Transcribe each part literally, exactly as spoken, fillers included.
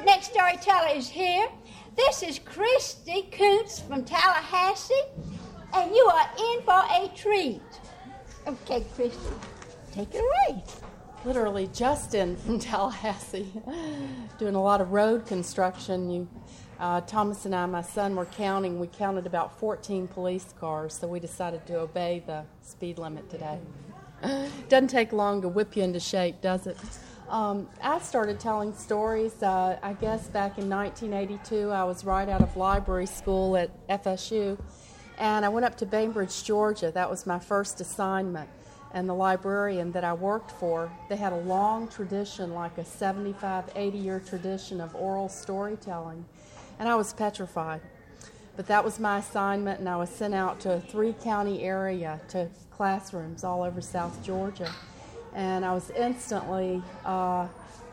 great next storyteller is here. This is Christy Coots from Tallahassee, and you are in for a treat. Okay, Christy, take it away. Literally just in from Tallahassee, doing a lot of road construction. You, uh, Thomas and I, my son, were counting. We counted about fourteen police cars, so we decided to obey the speed limit today. Doesn't take long to whip you into shape, does it? Um, I started telling stories, uh, I guess, back in nineteen eighty-two. I was right out of library school at F S U, and I went up to Bainbridge, Georgia. That was my first assignment. And the librarian that I worked for, they had a long tradition, like a seventy-five, eighty-year tradition of oral storytelling, and I was petrified. But that was my assignment, and I was sent out to a three-county area to classrooms all over South Georgia. And I was instantly uh,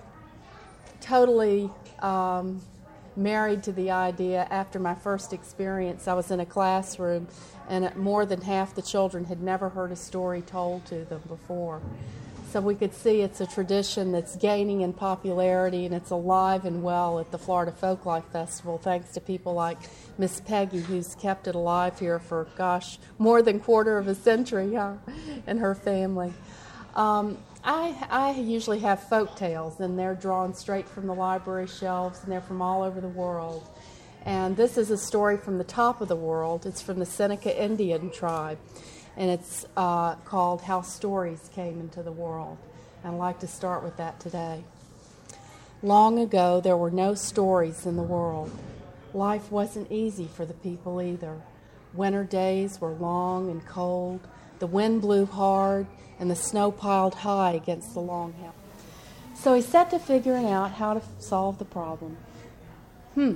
totally um, married to the idea. After my first experience, I was in a classroom, and more than half the children had never heard a story told to them before. So we could see it's a tradition that's gaining in popularity, and it's alive and well at the Florida Folklife Festival, thanks to people like Miss Peggy, who's kept it alive here for, gosh, more than a quarter of a century, huh, and her family. Um, I, I usually have folk tales, and they're drawn straight from the library shelves, and they're from all over the world. And this is a story from the top of the world. It's from the Seneca Indian tribe, and it's uh, called How Stories Came into the World. And I'd like to start with that today. Long ago, there were no stories in the world. Life wasn't easy for the people either. Winter days were long and cold. The wind blew hard, and the snow piled high against the long hill. So he set to figuring out how to solve the problem. Hmm.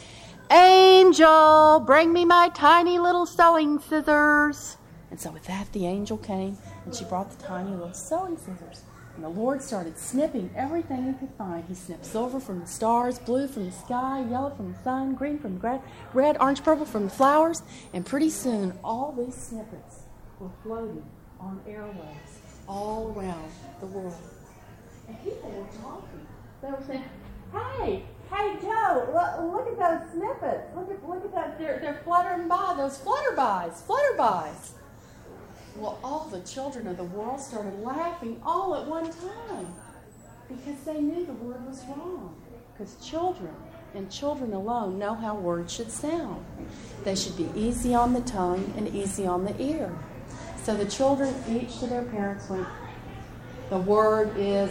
Angel, bring me my tiny little sewing scissors. And so with that, the angel came, and she brought the tiny little sewing scissors. And the Lord started snipping everything he could find. He snipped silver from the stars, blue from the sky, yellow from the sun, green from the grass, red, orange, purple from the flowers. And pretty soon, all these snippets were floating on airwaves all around the world. And people were talking. They were saying, hey, hey, Joe, look, look at those snippets. Look at look at that. They're, they're fluttering by, those flutterbys, flutterbys. Well, all the children of the world started laughing all at one time because they knew the word was wrong. Because children, and children alone, know how words should sound. They should be easy on the tongue and easy on the ear. So the children, each to their parents, went, the word is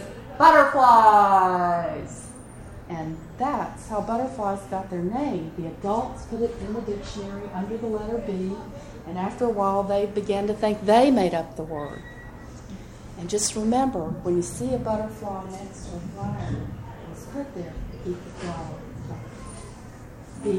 butterflies. And that's how butterflies got their name. The adults put it in the dictionary under the letter B, and after a while they began to think they made up the word. And just remember, when you see a butterfly next to a flower, it's put there to keep the flower. B.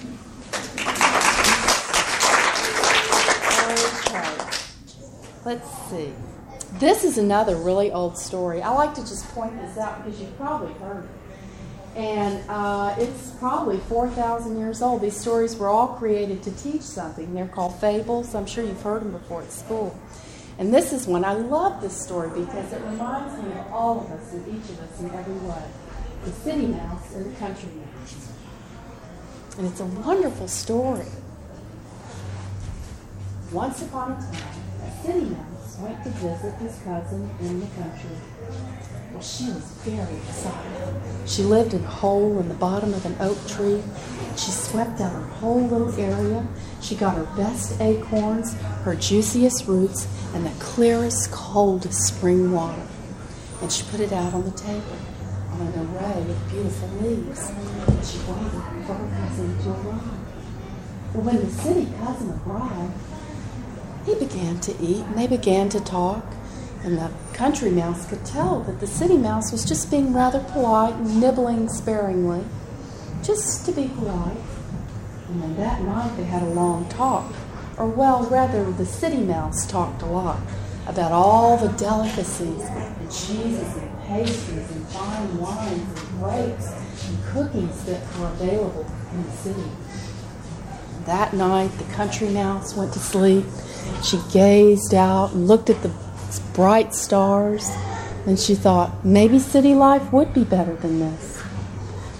Okay. Let's see. This is another really old story. I like to just point this out because you've probably heard it. And uh, it's probably four thousand years old. These stories were all created to teach something. They're called fables. I'm sure you've heard them before at school. And this is one. I love this story because it reminds me of all of us and each of us in every way. The city mouse and the country mouse. And it's a wonderful story. Once upon a time, a city mouse went to visit his cousin in the country. Well, she was very excited. She lived in a hole in the bottom of an oak tree. She swept out her whole little area. She got her best acorns, her juiciest roots, and the clearest, coldest spring water. And she put it out on the table on an array of beautiful leaves. And she waited for her cousin to arrive. Well, when the city cousin arrived, he began to eat, and they began to talk. And the country mouse could tell that the city mouse was just being rather polite and nibbling sparingly, just to be polite. And then that night they had a long talk, or well, rather the city mouse talked a lot about all the delicacies and cheeses and pastries and fine wines and grapes and cookies that were available in the city. That night the country mouse went to sleep. She gazed out and looked at the bright stars, and she thought, maybe city life would be better than this.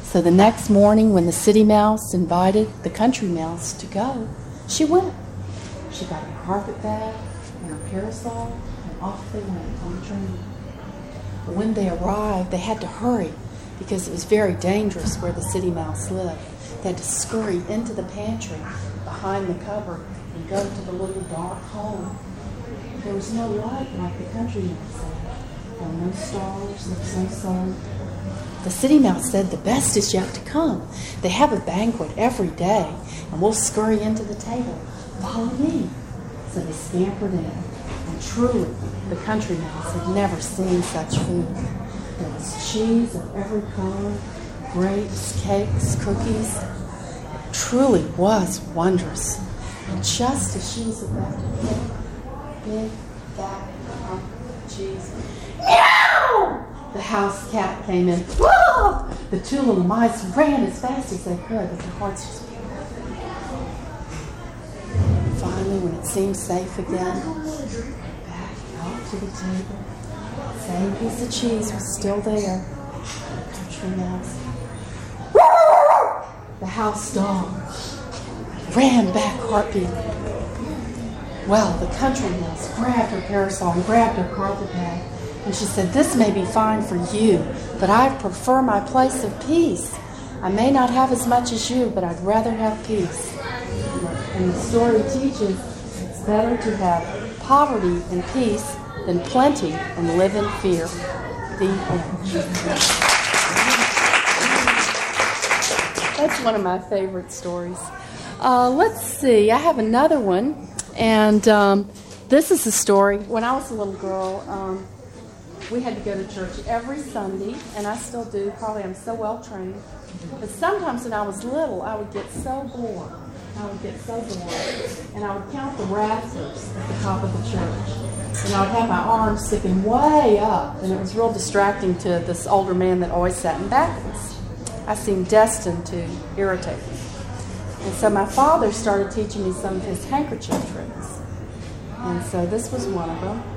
So the next morning when the city mouse invited the country mouse to go, she went. She got her carpet bag and her parasol, and off they went on the train. But when they arrived, they had to hurry because it was very dangerous where the city mouse lived. They had to scurry into the pantry behind the cupboard and go to the little dark hole. There was no light like the country mouse had. There were no stars, there was no sun. The city mouse said, the best is yet to come. They have a banquet every day, and we'll scurry into the table. Follow me. So they scampered in, and truly, the country mouse had never seen such food. There was cheese of every color, grapes, cakes, cookies. It truly was wondrous. And just as she was about to eat big, fat hunk of cheese, meow! The house cat came in. Whoa! The two little mice ran as fast as they could, but their hearts just finally, when it seemed safe again, back out to the table. The same piece of cheese was still there. The country mouse. The house dog ran back heartbeat. Well, the country mouse grabbed her parasol and grabbed her carpet bag, and she said, this may be fine for you, but I prefer my place of peace. I may not have as much as you, but I'd rather have peace. And the story teaches it's better to have poverty and peace than plenty and live in fear. The end. That's one of my favorite stories. Uh, let's see. I have another one. And um, this is a story. When I was a little girl, um, we had to go to church every Sunday, and I still do. Probably I'm so well trained. But sometimes when I was little, I would get so bored. I would get so bored. And I would count the rafters at the top of the church. And I would have my arms sticking way up. And it was real distracting to this older man that always sat in backwards. I seemed destined to irritate him. And so my father started teaching me some of his handkerchief tricks. And so this was one of them.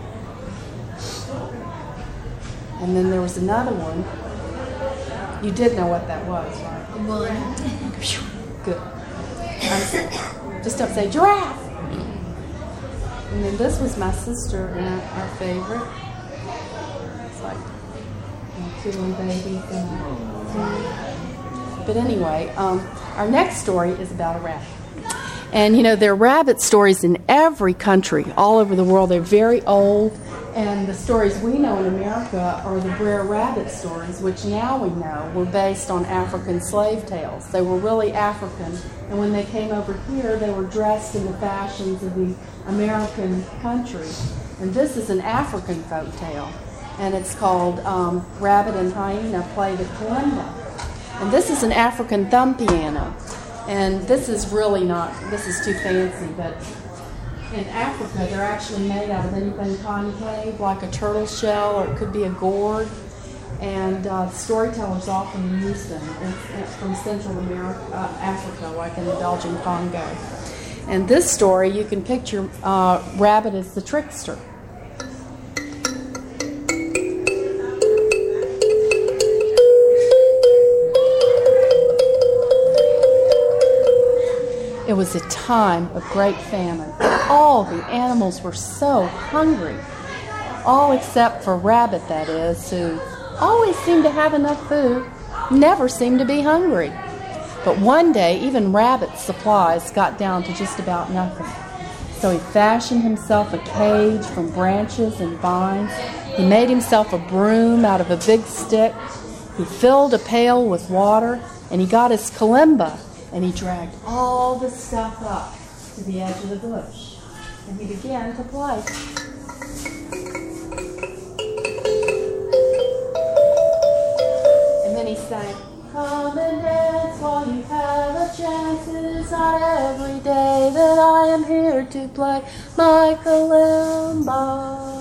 And then there was another one. You did know what that was, right? One. Good. I'm, just don't say giraffe. And then this was my sister and our, our favorite. It's like you know, two little babies. And, but anyway, um, our next story is about a rabbit. And, you know, there are rabbit stories in every country, all over the world. They're very old. And the stories we know in America are the Brer Rabbit stories, which now we know were based on African slave tales. They were really African. And when they came over here, they were dressed in the fashions of the American country. And this is an African folk tale. And it's called um, Rabbit and Hyena Play the Kalimba. And this is an African thumb piano. And this is really not, this is too fancy, but in Africa they're actually made out of anything concave, like a turtle shell, or it could be a gourd. And uh, storytellers often use them. It's, it's from Central America, uh, Africa, like in the Belgian Congo. And this story, you can picture uh, Rabbit as the trickster. It was a time of great famine. All the animals were so hungry. All except for Rabbit, that is, who always seemed to have enough food, never seemed to be hungry. But one day, even Rabbit's supplies got down to just about nothing. So he fashioned himself a cage from branches and vines. He made himself a broom out of a big stick. He filled a pail with water, and he got his kalimba, and he dragged all the stuff up to the edge of the bush. And he began to play. And then he sang, "Come and dance while you have a chance. It is not every day that I am here to play my kalimba."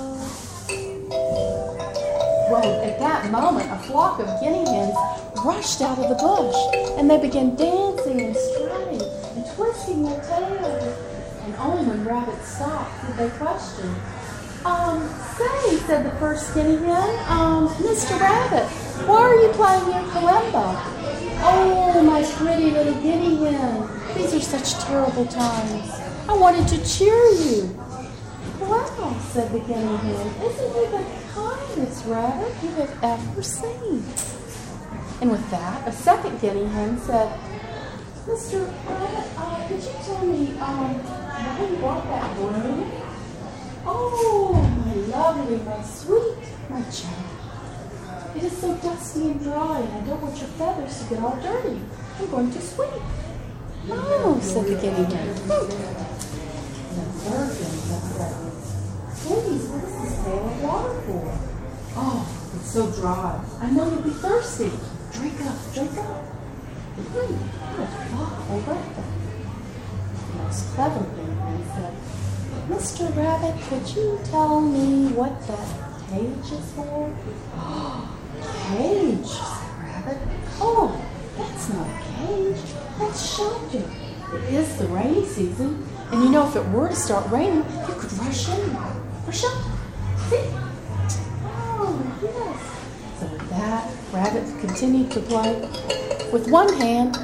Well, at that moment, a flock of guinea hens rushed out of the bush, and they began dancing and strutting and twisting their tails. And only when Rabbit stopped did they question. Um, say, said the first guinea hen, um, Mister Rabbit, Why are you playing your kalimba? Oh, my pretty little guinea hen. These are such terrible times. I wanted to cheer you. Wow, said the guinea hen. Isn't he the kindest rabbit you have ever seen? And with that, a second guinea hen said, Mister Rabbit, uh, could you tell me um, why you brought that broom? Oh, my lovely, my sweet, my child. It is so dusty and dry, and I don't want your feathers to get all dirty. I'm going to sweep. Oh, said the guinea hen. The third guinea hen said, please, what is this pail of water for? Oh, it's so dry. I know you'll be thirsty. Drink up, drink up. Drink. Oh, all right. The most clever guinea hen said, Mister Rabbit, could you tell me what that cage is for? Oh, cage, said Rabbit. Oh, that's not a cage. That's shelter. It is the rainy season, and you know if it were to start raining, you could rush in for shelter. See? Oh, yes. So with that, Rabbit continued to play with one hand.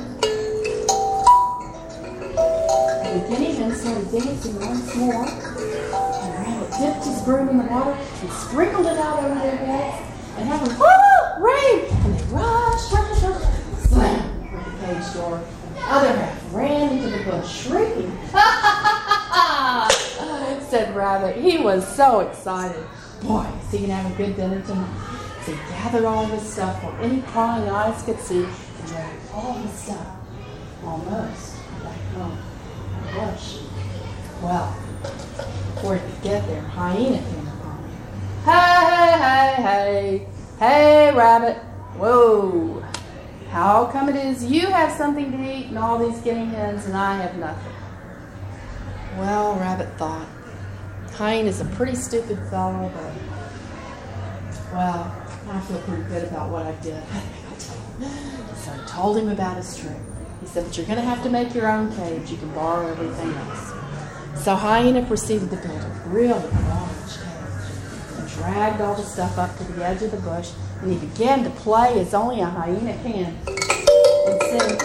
The guinea hen started dancing once more, and Rabbit dipped his broom in the water and sprinkled it out over their heads, and having, oh, rain! And they rushed, rushed, rushed, slam with the cage door. The other half ran into the bush, shrieking. Ha ha ha ha! Said Rabbit. He was so excited. Boy, is he going to have a good dinner tonight. So he gathered all of his stuff where any prying eyes could see and dragged all his stuff, almost, back home. Bush. Well, before he could get there, Hyena came upon him. Hey, hey, hey, hey. Hey, Rabbit. Whoa. How come it is you have something to eat and all these guinea hens and I have nothing? Well, Rabbit thought, Hyena's a pretty stupid fellow, but, well, I feel pretty good about what I did. So I told him about his trick. He said, but you're going to have to make your own cage. You can borrow everything else. So Hyena proceeded to build a really large cage and dragged all the stuff up to the edge of the bush, and he began to play as only a hyena can and sing,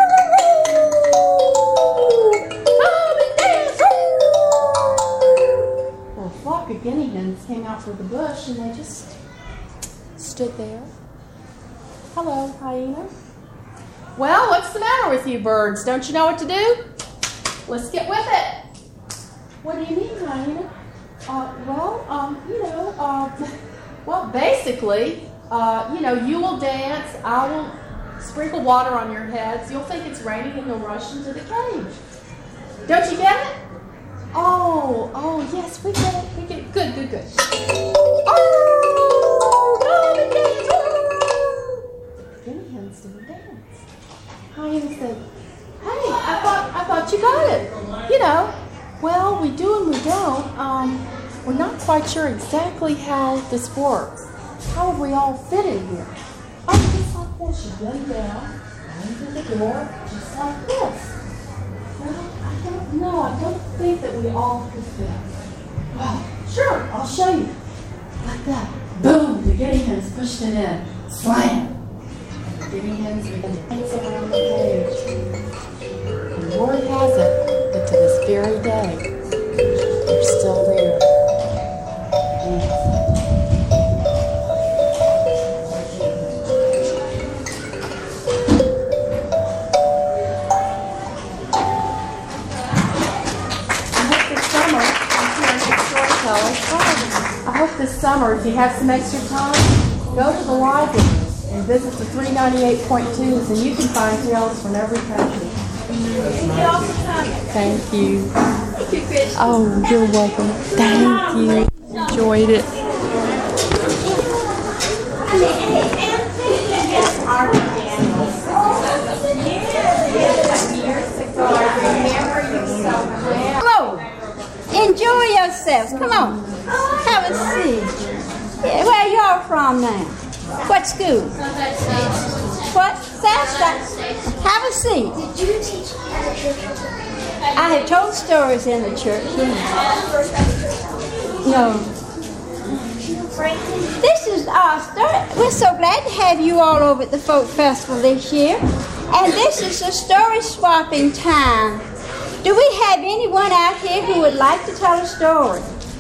come and dance! Well, a flock of guinea hens came out from the bush, and they just stood there. Hello, Hyena. Well, what's the matter with you birds? Don't you know what to do? Let's get with it. What do you mean, Hyena? Uh, well, um, you know, uh, well, basically, uh, you know, you will dance, I will sprinkle water on your heads, you'll think it's raining, and you'll rush into the cage. Don't you get it? Oh, oh, yes, we get it, we get it. Good, good, good. Oh, come and dance. The guinea hens didn't dance. Hyena said, hey, I thought I thought you got it. You know, well, we do and we don't. Um, we're not quite sure exactly how this works. How would we all fit in here? Oh, just like this. You bend down, into the door, just like this. Well, I don't know. I don't think that we all could fit. Well, sure, I'll show you. Like that. Boom, the guinea hens pushed it in. Slam. Guinea hens began to dance around the cage. And word has it that to this very day, they're still there. I hope this summer, if you have some extra time, go to the library and visit the three ninety-eight point twos, and you can find tales from every country. Thank you. Oh, you're welcome. Thank you. Enjoyed it. Hello. Enjoy yourselves. Come on. Have a seat. Yeah, where you all from now? What school? What? Southside. Have a seat. Did you teach at the church? I have told stories in the church. Yeah. No. This is our story. We're so glad to have you all over at the Folk Festival this year. And this is a story swapping time. Do we have anyone out here who would like to tell a story?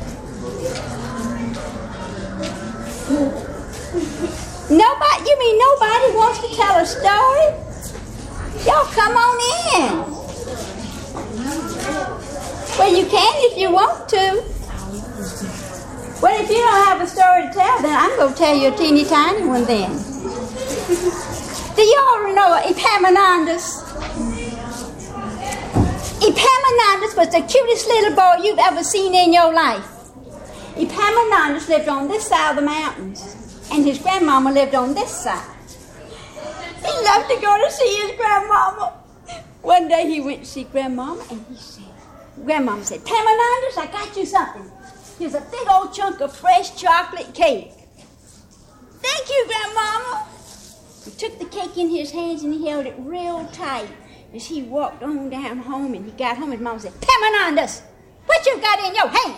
Nobody? You mean nobody wants to tell a story? Y'all come on in. Well, you can if you want to. Well, if you don't have a story to tell, then I'm going to tell you a teeny tiny one then. Do you all know Epaminondas? Epaminondas was the cutest little boy you've ever seen in your life. Epaminondas lived on this side of the mountains, and his grandmama lived on this side. He loved to go to see his grandmama. One day he went to see grandmama, and he said, grandmama said, Epaminondas, I got you something. Here's a big old chunk of fresh chocolate cake. Thank you, grandmama. He took the cake in his hands and he held it real tight as he walked on down home, and he got home and mama said, Epaminondas, what you got in your hand?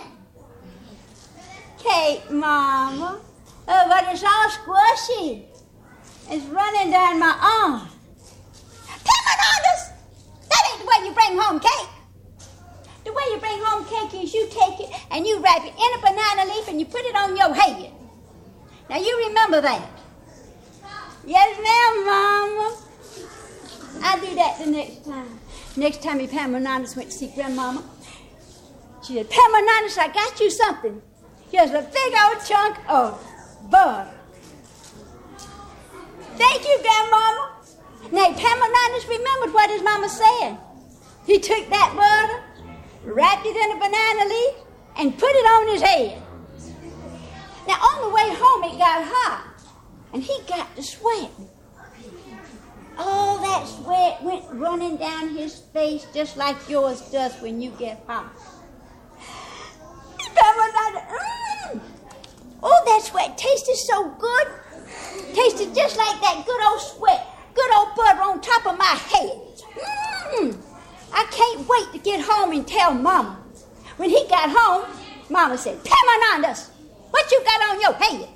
Cake, mama. Oh, but it's all squishy. It's running down my arm. Epaminondas, that ain't the way you bring home cake. The way you bring home cake is you take it and you wrap it in a banana leaf and you put it on your head. Now you remember that. Yes, ma'am, Mama. I'll do that the next time. Next time Epaminondas went to see Grandmama, she said, Epaminondas, I got you something. Here's a big old chunk of butter. Thank you, Grandmama. Now Epaminondas remembered what his mama said. He took that butter, wrapped it in a banana leaf, and put it on his head. Now, on the way home, it got hot, and he got to sweating. All that sweat went running down his face just like yours does when you get hot. Mm. Oh, that sweat tasted so good. Tasted just like that good old sweat, good old butter on top of my head. Mm. I can't wait to get home and tell Mama. When he got home, Mama said, Epaminondas, what you got on your head?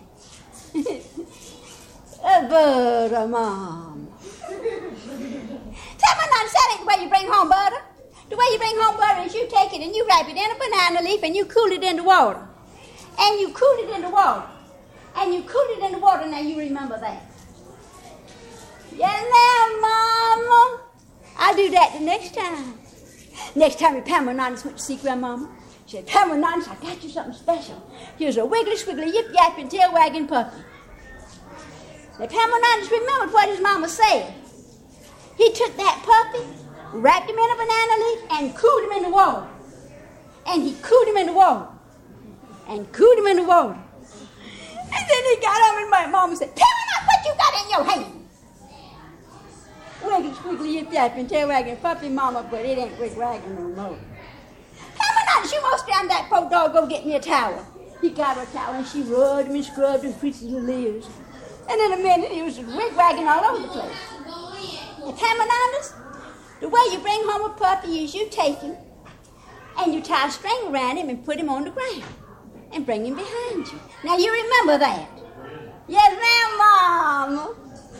A butter, Mom. Epaminondas, that ain't the way you bring home butter. The way you bring home butter is you take it and you wrap it in a banana leaf and you cool it in the water. And you cool it in the water. And you cool it in the water. Now you remember that. Yes, ma'am, Mama. I'll do that the next time. Next time Epaminondas went to see Grandmama, she said, Epaminondas, I got you something special. Here's a wiggly, squiggly, yip-yapping, tail-wagging puppy. Epaminondas remembered what his mama said. He took that puppy, wrapped him in a banana leaf, and cooled him in the water. And he cooled him in the water. And cooled him in the water. And then he got home and my mama said, Epaminondas, what you got in your hand? Wiggly, squiggly, yip-yapping, tail-wagging puppy, Mama, but it ain't wig-wagging no more. Epaminondas, you must down that poor dog, go get me a towel. He got her a towel and she rubbed him and scrubbed his pretty little ears. And in a minute, he was wig-wagging all over the place. Epaminondas, the way you bring home a puppy is you take him and you tie a string around him and put him on the ground and bring him behind you. Now you remember that. Yes, ma'am, Mama.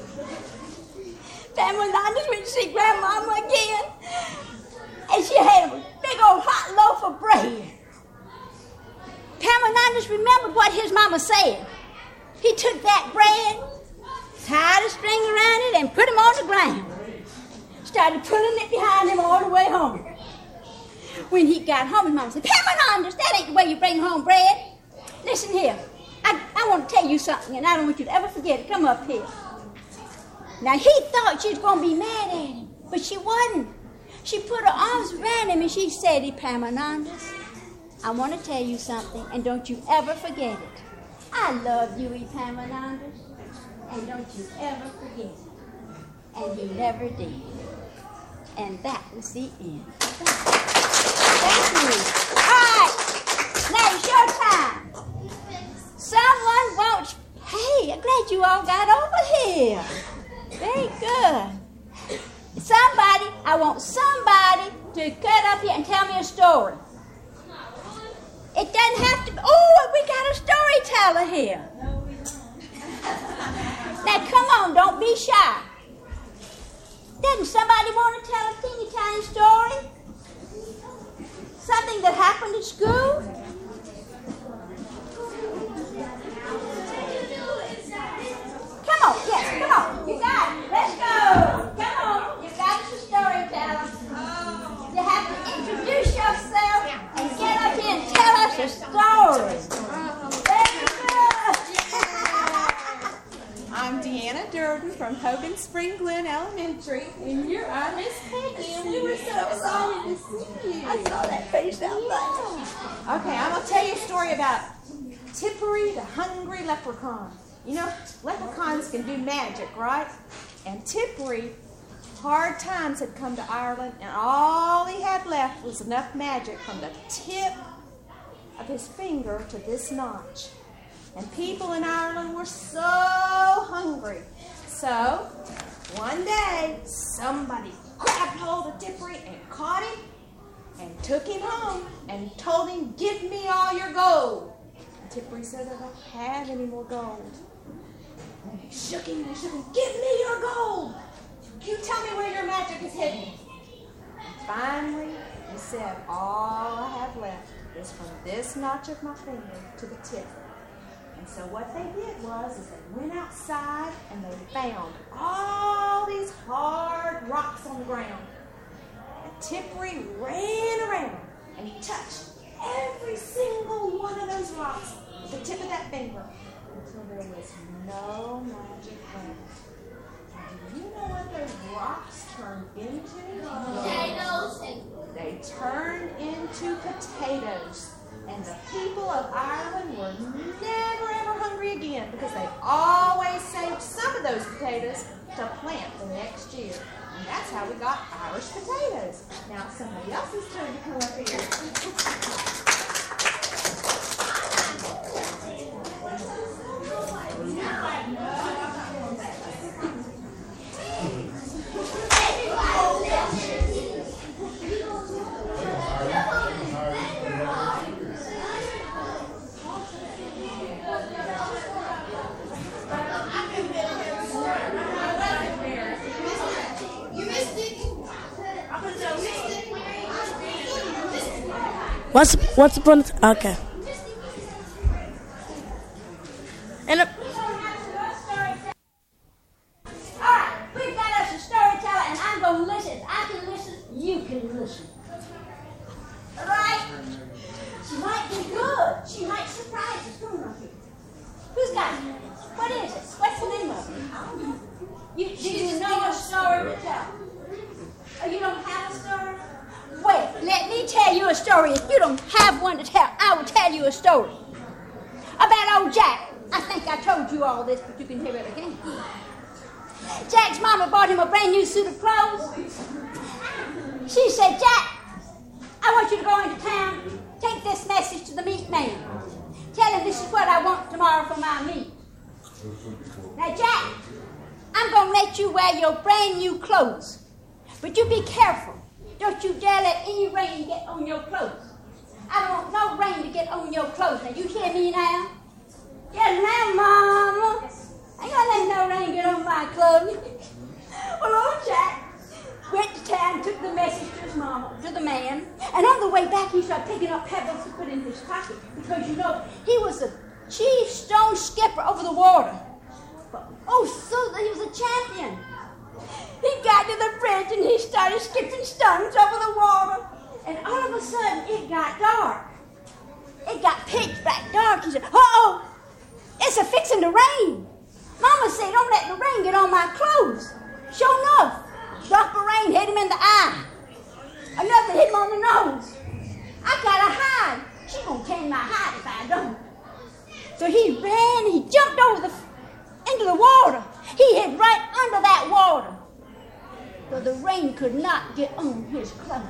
Epaminondas went to see Grandmama again, and she had a big old hot loaf of bread. Epaminondas remembered what his mama said. He took that bread, tied a string around it, and put him on the ground. Started pulling it behind him all the way home. When he got home, his mama said, Epaminondas, that ain't the way you bring home bread. Listen here, I, I want to tell you something, and I don't want you to ever forget it. Come up here. Now, he thought she was going to be mad at him, but she wasn't. She put her arms around him and she said, Epaminondas, I want to tell you something, and don't you ever forget it. I love you, Epaminondas, and don't you ever forget it. And he never did. And that was the end. Thank you. All right, now it's your time. Someone wants, hey, I'm glad you all got over here. Very good. Somebody, I want somebody to cut up here and tell me a story. It doesn't have to be, oh, we got a storyteller here. Now, come on, don't be shy. Doesn't somebody want to tell a teeny tiny story? Something that happened at school? Come on, yes, come on. You got it. Let's go. Come on. You got us a storyteller. You have to introduce yourself and get up here and tell us a story. Very good. I'm Deanna Durden from Hogan Spring Glen Elementary, and you're our Miss Peggy, and we were so excited to see you. I saw that face out there. Okay, I'm going to tell you a story about Tippery the hungry leprechaun. You know, leprechauns can do magic, right? And Tippery, hard times had come to Ireland, and all he had left was enough magic from the tip of his finger to this notch. And people in Ireland were so hungry. So, one day, somebody grabbed hold of Tippery and caught him and took him home and told him, "Give me all your gold." And Tippery said, "I don't have any more gold." And they shook him and they shook him. "Give me your gold. You tell me where your magic is hidden." And finally, he said, "All I have left is from this notch of my finger to the tip." And so what they did was is they went outside and they found all these hard rocks on the ground. And Tippery ran around and he touched every single one of those rocks with the tip of that finger until there was no magic left. And do you know what those rocks turned into? Potatoes. They turned into potatoes. And the people of Ireland were never ever hungry again because they always saved some of those potatoes to plant the next year. And that's how we got Irish potatoes. Now it's somebody else's turn to come up here. What's what's the point? Okay. And a, Alright, we've got us a storyteller, and I'm going to listen. If I can listen, you can listen. Alright? She might be good. She might surprise us. Come on up here. Who's got it? What is it? What's the name of it? You, do you know a story to tell? Oh, you don't have a story? Well, let me tell you a story. If you don't have one to tell, I will tell you a story about old Jack. I think I told you all this, but you can hear it again. Jack's mama bought him a brand new suit of clothes. She said, "Jack, I want you to go into town. Take this message to the meat man. Tell him this is what I want tomorrow for my meat. Now, Jack, I'm going to let you wear your brand new clothes, but you be careful. Don't you dare let any rain get on your clothes. I don't want no rain to get on your clothes. Now, you hear me now? Yes, ma'am, Mama. I ain't gonna let no rain get on my clothes." Well, old Jack went to town, took the message to his mama, to the man, and on the way back, he started picking up pebbles to put in his pocket because, you know, he was the chief stone skipper over the water. But, oh, so he was a champion. He got to the bridge and he started skipping stones over the water. And all of a sudden, it got dark. It got pitch black dark. He said, "Uh-oh, it's a fixing to rain." Mama said, "Don't let the rain get on my clothes." Sure enough, drop of rain hit him in the eye. Another hit him on the nose. "I gotta hide. She gonna tan my hide if I don't." So he ran, he jumped over the into the water. He hid right under that water. But the rain could not get on his clothes.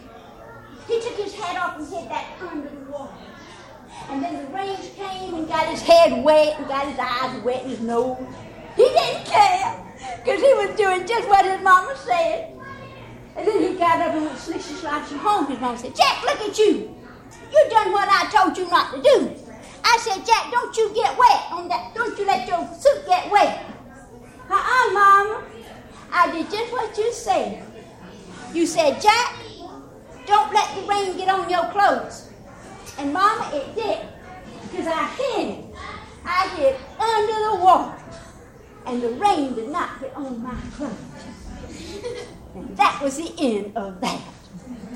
He took his hat off and hid that under the water. And then the rain came and got his head wet and got his eyes wet and his nose. He didn't care because he was doing just what his mama said. And then he got up and went slishy slashy home. His mama said, "Jack, look at you. You done what I told you not to do. I said, Jack, don't you get wet on that. Don't you let your suit get wet. Uh-uh, Mama. I did just what you said. You said, Jack, don't let the rain get on your clothes. And Mama, it did. Because I hid it. I hid under the water. And the rain did not get on my clothes. And that was the end of that.